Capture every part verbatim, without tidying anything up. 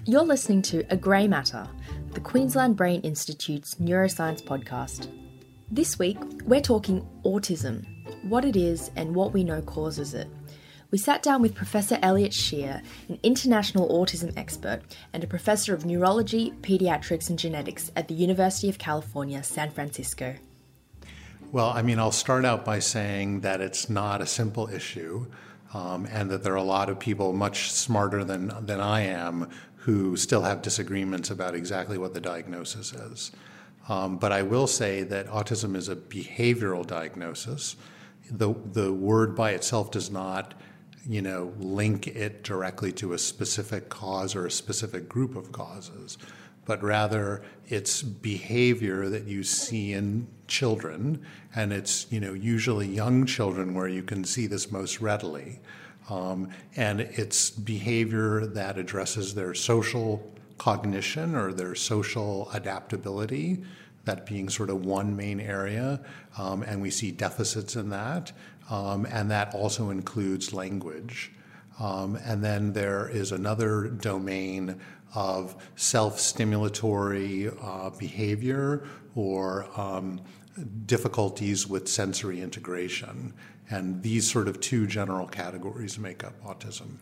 You're listening to A Grey Matter, the Queensland Brain Institute's neuroscience podcast. This week, we're talking autism, what it is and what we know causes it. We sat down with Professor Elliot Shear, an international autism expert and a professor of neurology, paediatrics and genetics at the University of California, San Francisco. Well, I mean, I'll start out by saying that it's not a simple issue, um, and that there are a lot of people much smarter than, than I am who still have disagreements about exactly what the diagnosis is. Um, but I will say that autism is a behavioral diagnosis. The, the word by itself does not, you know, link it directly to a specific cause or a specific group of causes, but rather it's behavior that you see in children, and it's, you know, usually young children where you can see this most readily. Um, and it's behavior that addresses their social cognition or their social adaptability, that being sort of one main area, um, and we see deficits in that, um, and that also includes language. Um, and then there is another domain of self-stimulatory uh, behavior or um, difficulties with sensory integration. And these sort of two general categories make up autism.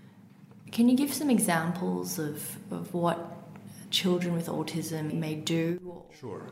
Can you give some examples of, of what children with autism may do? Sure.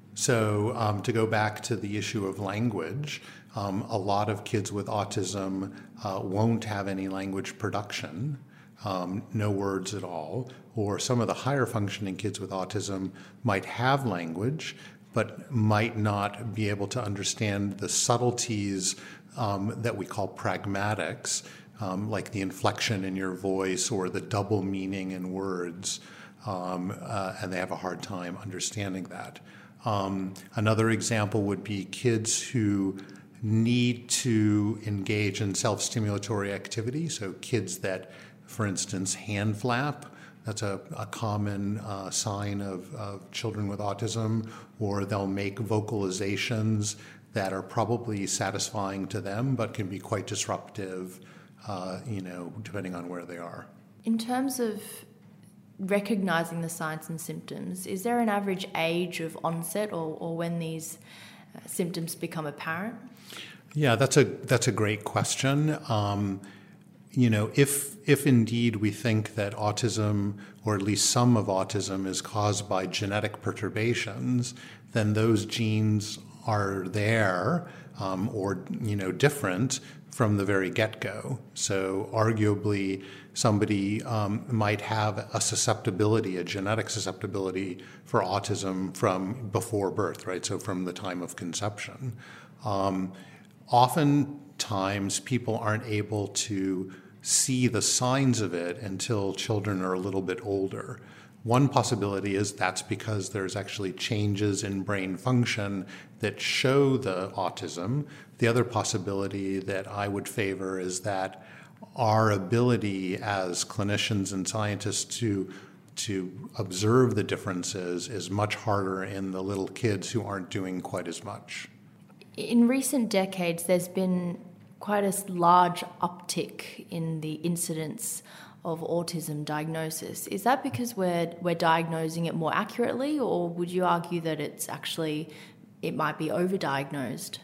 So um, to go back to the issue of language, um, a lot of kids with autism uh, won't have any language production, um, no words at all, or some of the higher functioning kids with autism might have language, but might not be able to understand the subtleties um, that we call pragmatics, um, like the inflection in your voice or the double meaning in words, um, uh, and they have a hard time understanding that. Um, another example would be kids who need to engage in self-stimulatory activity, so kids that, for instance, hand flap. That's a, a common uh, sign of, of children with autism, or they'll make vocalizations that are probably satisfying to them, but can be quite disruptive, uh, you know, depending on where they are. In terms of recognizing the signs and symptoms, is there an average age of onset or, or when these uh, symptoms become apparent? Yeah, that's a that's a great question. Um, You know, if if indeed we think that autism, or at least some of autism, is caused by genetic perturbations, then those genes are there, um, or, you know, different from the very get-go. So arguably, somebody um, might have a susceptibility, a genetic susceptibility for autism from before birth, right? So from the time of conception. Um, oftentimes, people aren't able to see the signs of it until children are a little bit older. One possibility is that's because there's actually changes in brain function that show the autism. The other possibility that I would favor is that our ability as clinicians and scientists to to observe the differences is much harder in the little kids who aren't doing quite as much. In recent decades, there's been quite a large uptick in the incidence of autism diagnosis. Is that because we're we're diagnosing it more accurately, or would you argue that it's actually, it might be overdiagnosed?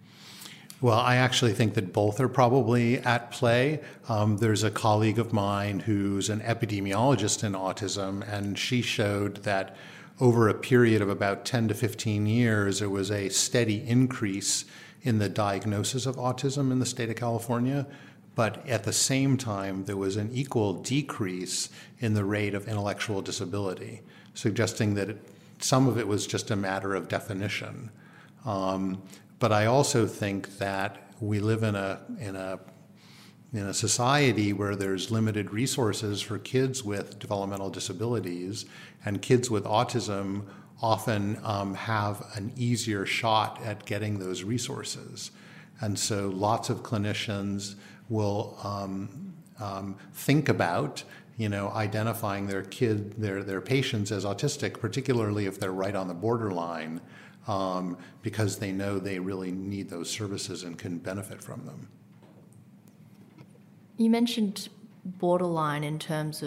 Well, I actually think that both are probably at play. Um, there's a colleague of mine who's an epidemiologist in autism, and she showed that over a period of about ten to fifteen years, there was a steady increase in the diagnosis of autism in the state of California, but at the same time, there was an equal decrease in the rate of intellectual disability, suggesting that it, some of it was just a matter of definition. Um, but I also think that we live in a in a in a society where there's limited resources for kids with developmental disabilities, and kids with autism often um, have an easier shot at getting those resources. And so lots of clinicians will um, um, think about, you know, identifying their kid, their, their patients as autistic, particularly if they're right on the borderline, um, because they know they really need those services and can benefit from them. You mentioned borderline in terms of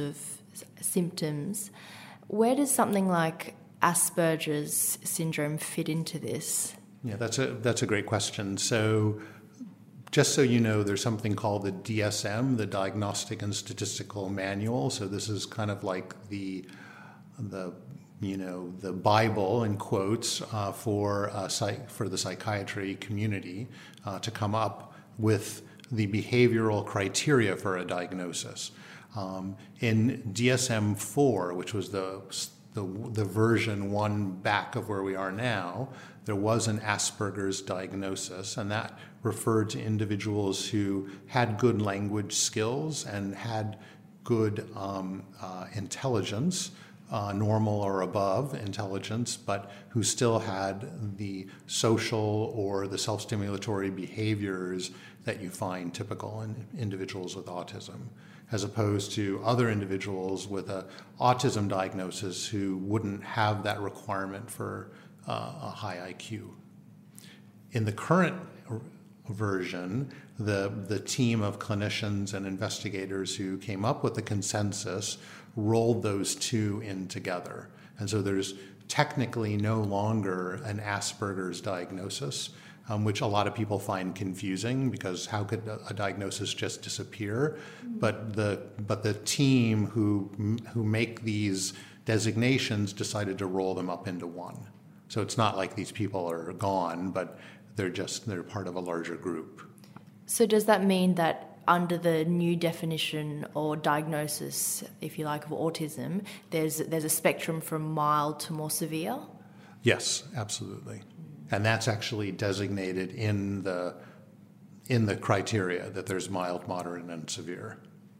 s- symptoms. Where does something like Asperger's syndrome fit into this? Yeah, that's a that's a great question. So, just so you know, there's something called the D S M, the Diagnostic and Statistical Manual. So this is kind of like the the you know the Bible in quotes uh, for uh, psych, for the psychiatry community uh, to come up with the behavioral criteria for a diagnosis. Um, in D S M four, which was the The, the version one back of where we are now, there was an Asperger's diagnosis, and that referred to individuals who had good language skills and had good um, uh, intelligence, uh, normal or above intelligence, but who still had the social or the self-stimulatory behaviors that you find typical in individuals with autism, as opposed to other individuals with an autism diagnosis who wouldn't have that requirement for uh, a high I Q. In the current version, the, the team of clinicians and investigators who came up with the consensus rolled those two in together. And so there's technically no longer an Asperger's diagnosis, Um, which a lot of people find confusing, because how could a, a diagnosis just disappear? But the but the team who who make these designations decided to roll them up into one. So it's not like these people are gone, but they're just they're part of a larger group. So does that mean that under the new definition or diagnosis, if you like, of autism, there's there's a spectrum from mild to more severe? Yes, absolutely. And that's actually designated in the in the criteria, that there's mild, moderate, and severe.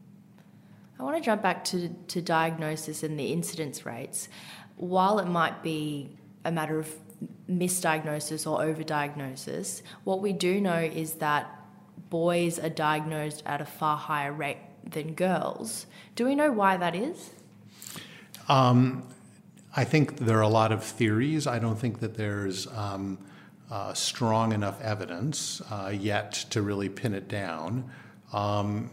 I want to jump back to, to diagnosis and the incidence rates. While it might be a matter of misdiagnosis or overdiagnosis, what we do know is that boys are diagnosed at a far higher rate than girls. Do we know why that is? Um, I think there are a lot of theories. I don't think that there's um, uh, strong enough evidence uh, yet to really pin it down. Um,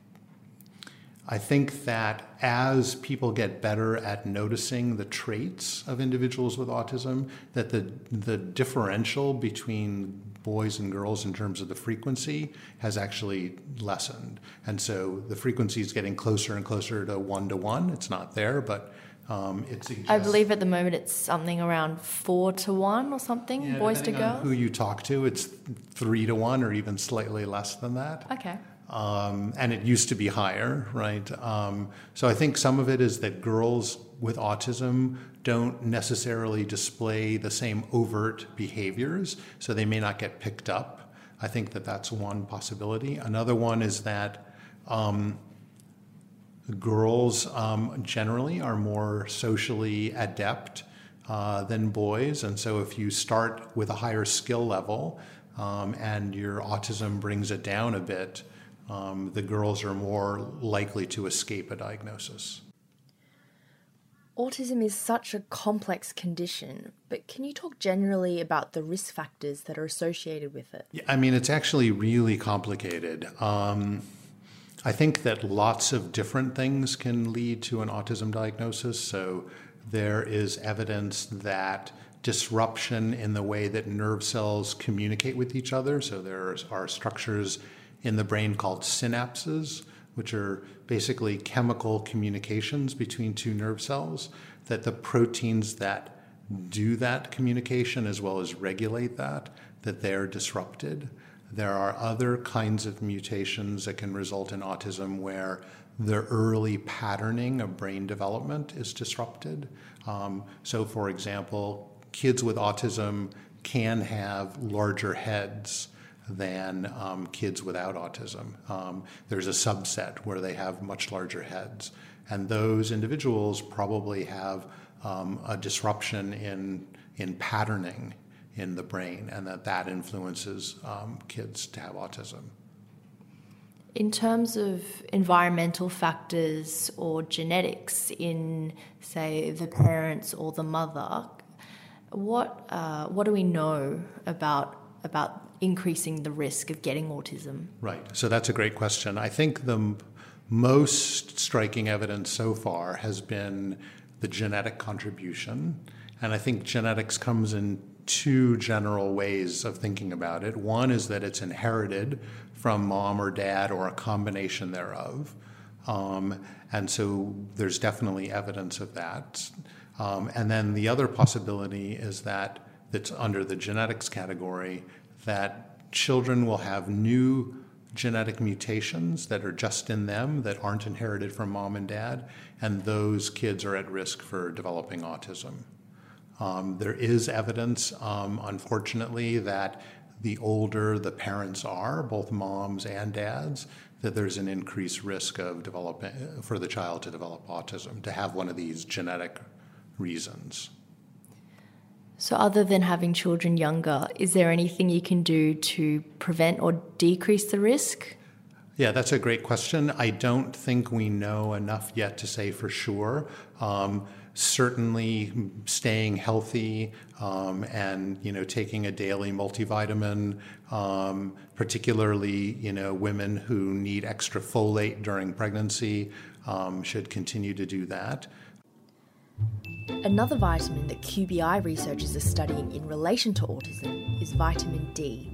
I think that as people get better at noticing the traits of individuals with autism, that the the differential between boys and girls in terms of the frequency has actually lessened. And so the frequency is getting closer and closer to one to one. It's not there, but Um, it suggests, I believe at the moment it's something around four to one or something, yeah, boys to girls. Who you talk to, it's three to one or even slightly less than that. Okay. Um, and it used to be higher, right? Um, so I think some of it is that girls with autism don't necessarily display the same overt behaviors, so they may not get picked up. I think that that's one possibility. Another one is that um, girls um, generally are more socially adept uh, than boys, and so if you start with a higher skill level um, and your autism brings it down a bit, um, the girls are more likely to escape a diagnosis. Autism is such a complex condition, but can you talk generally about the risk factors that are associated with it? Yeah, I mean, it's actually really complicated. Um, I think that lots of different things can lead to an autism diagnosis. So there is evidence that disruption in the way that nerve cells communicate with each other. So there are structures in the brain called synapses, which are basically chemical communications between two nerve cells, that the proteins that do that communication as well as regulate that, that they're disrupted. There are other kinds of mutations that can result in autism where the early patterning of brain development is disrupted. Um, so, for example, kids with autism can have larger heads than um, kids without autism. Um, there's a subset where they have much larger heads. And those individuals probably have um, a disruption in, in patterning in the brain, and that that influences um, kids to have autism. In terms of environmental factors or genetics in, say, the parents or the mother, what uh, what do we know about about increasing the risk of getting autism? Right. So that's a great question. I think the most striking evidence so far has been the genetic contribution. And I think genetics comes in two general ways of thinking about it. One is that it's inherited from mom or dad or a combination thereof. Um, and so there's definitely evidence of that. Um, and then the other possibility is that that's under the genetics category, that children will have new genetic mutations that are just in them that aren't inherited from mom and dad, and those kids are at risk for developing autism. Um, there is evidence, um, unfortunately, that the older the parents are, both moms and dads, that there's an increased risk of developing for the child to develop autism, to have one of these genetic reasons. So other than having children younger, is there anything you can do to prevent or decrease the risk? Yeah, that's a great question. I don't think we know enough yet to say for sure. Um, certainly staying healthy um, and, you know, taking a daily multivitamin, um, particularly, you know, women who need extra folate during pregnancy um, should continue to do that. Another vitamin that Q B I researchers are studying in relation to autism is vitamin D.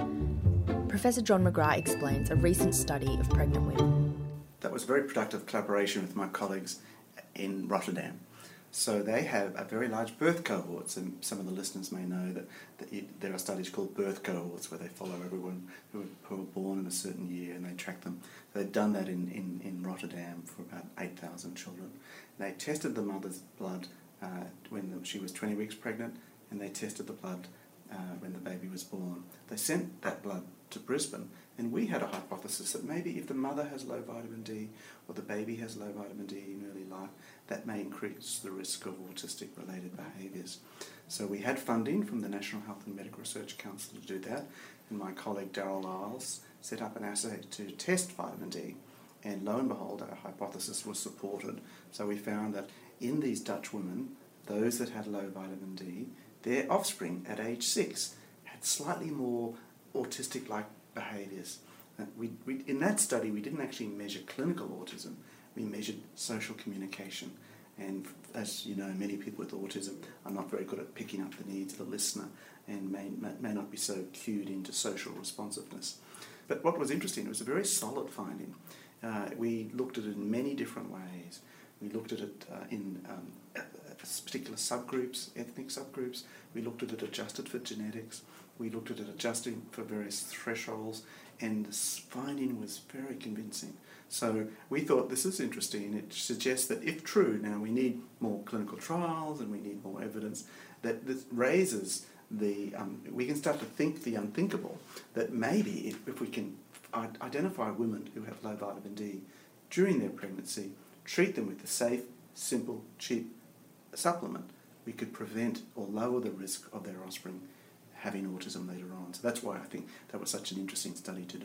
Professor John McGrath explains a recent study of pregnant women. That was a very productive collaboration with my colleagues in Rotterdam. So they have a very large birth cohorts, and some of the listeners may know that, that it, there are studies called birth cohorts where they follow everyone who, who were born in a certain year and they track them. They've done that in, in, in Rotterdam for about eight thousand children. They tested the mother's blood uh, when the, she was twenty weeks pregnant, and they tested the blood uh, when the baby was born. They sent that blood to Brisbane, and we had a hypothesis that maybe if the mother has low vitamin D or the baby has low vitamin D in early life, that may increase the risk of autistic-related behaviours. So we had funding from the National Health and Medical Research Council to do that, and my colleague Darryl Isles set up an assay to test vitamin D, and lo and behold, our hypothesis was supported. So we found that in these Dutch women, those that had low vitamin D, their offspring at age six had slightly more autistic-like behaviours. Uh, we, we, in that study, we didn't actually measure clinical autism. We measured social communication. And as you know, many people with autism are not very good at picking up the needs of the listener and may, may not be so cued into social responsiveness. But what was interesting, it was a very solid finding. Uh, we looked at it in many different ways. We looked at it uh, in um, uh, particular subgroups, ethnic subgroups. We looked at it adjusted for genetics. We looked at it adjusting for various thresholds, and the finding was very convincing. So we thought this is interesting. It suggests that if true, now we need more clinical trials and we need more evidence, that this raises the, um, we can start to think the unthinkable, that maybe if, if we can identify women who have low vitamin D during their pregnancy, treat them with a safe, simple, cheap supplement, we could prevent or lower the risk of their offspring having autism later on. So that's why I think that was such an interesting study to do.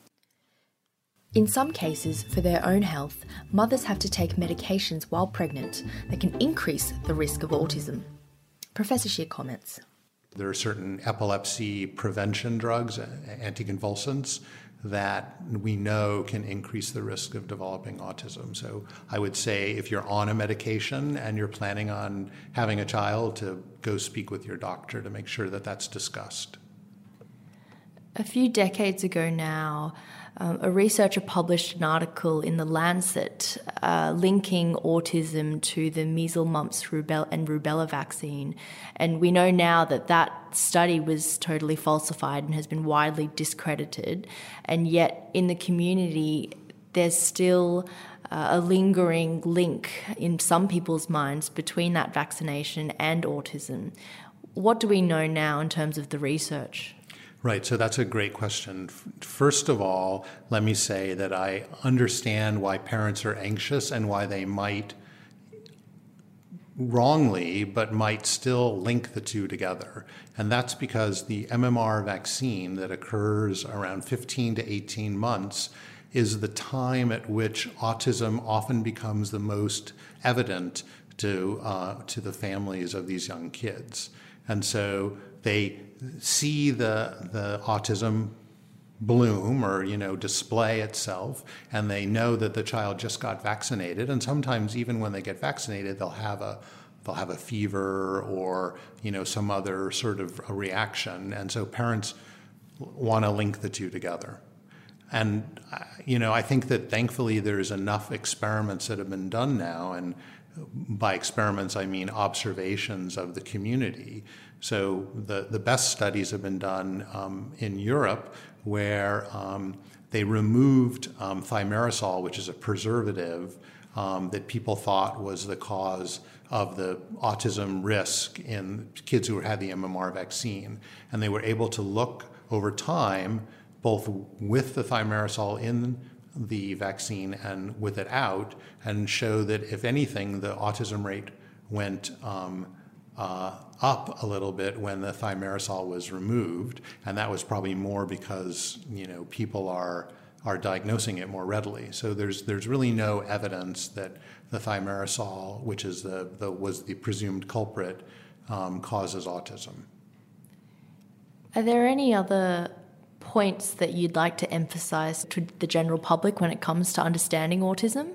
In some cases, for their own health, mothers have to take medications while pregnant that can increase the risk of autism. Professor Scheer comments. There are certain epilepsy prevention drugs, anticonvulsants, that we know can increase the risk of developing autism. So I would say if you're on a medication and you're planning on having a child, to go speak with your doctor to make sure that that's discussed. A few decades ago now, um, a researcher published an article in The Lancet uh, linking autism to the measles, mumps, rubella, and rubella vaccine. And we know now that that study was totally falsified and has been widely discredited. And yet in the community, there's still uh, a lingering link in some people's minds between that vaccination and autism. What do we know now in terms of the research? Right, so that's a great question. First of all, let me say that I understand why parents are anxious and why they might wrongly, but might still link the two together. And that's because the M M R vaccine that occurs around fifteen to eighteen months is the time at which autism often becomes the most evident to, uh, to the families of these young kids. And so they see the, the autism bloom or, you know, display itself, and they know that the child just got vaccinated. And sometimes even when they get vaccinated, they'll have a they'll have a fever or, you know, some other sort of a reaction. And so parents want to link the two together. And, you know, I think that thankfully there's enough experiments that have been done now, and by experiments I mean observations of the community. So the, the best studies have been done um, in Europe, where um, they removed um, thimerosal, which is a preservative um, that people thought was the cause of the autism risk in kids who had the M M R vaccine. And they were able to look over time, both with the thimerosal in the vaccine and with it out, and show that, if anything, the autism rate went um, uh, up a little bit when the thimerosal was removed, and that was probably more because, you know, people are are diagnosing it more readily. So there's there's really no evidence that the thimerosal, which is the, the was the presumed culprit, um, causes autism. Are there any other points that you'd like to emphasize to the general public when it comes to understanding autism?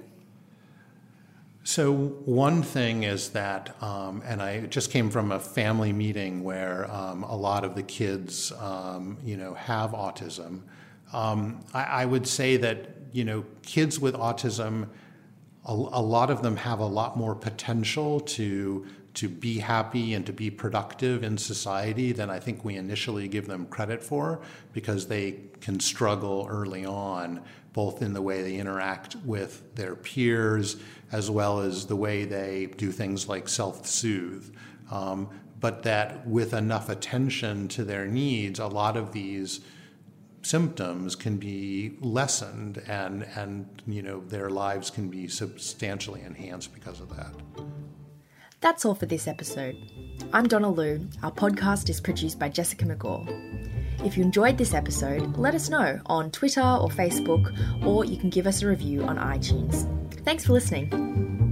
So one thing is that, um, and I just came from a family meeting where um, a lot of the kids, um, you know, have autism. Um, I, I would say that, you know, kids with autism, a, a lot of them have a lot more potential to to be happy and to be productive in society than I think we initially give them credit for, because they can struggle early on, both in the way they interact with their peers, as well as the way they do things like self-soothe. Um, but that with enough attention to their needs, a lot of these symptoms can be lessened, and, and you know, their lives can be substantially enhanced because of that. That's all for this episode. I'm Donna Liu. Our podcast is produced by Jessica McGaw. If you enjoyed this episode, let us know on Twitter or Facebook, or you can give us a review on iTunes. Thanks for listening.